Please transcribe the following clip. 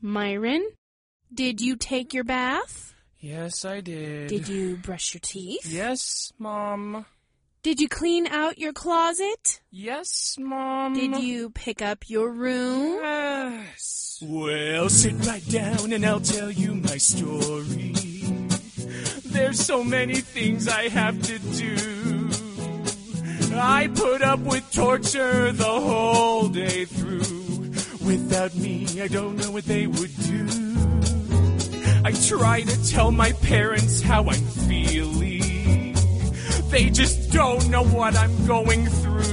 Myron, did you take your bath? Yes, I did. Did you brush your teeth? Yes, Mom. Did you clean out your closet? Yes, Mom. Did you pick up your room? Yes. Well, sit right down and I'll tell you my story. There's so many things I have to do. I put up with torture the whole day through. Without me, I don't know what they would do. I try to tell my parents how I'm feeling. They just don't know what I'm going through.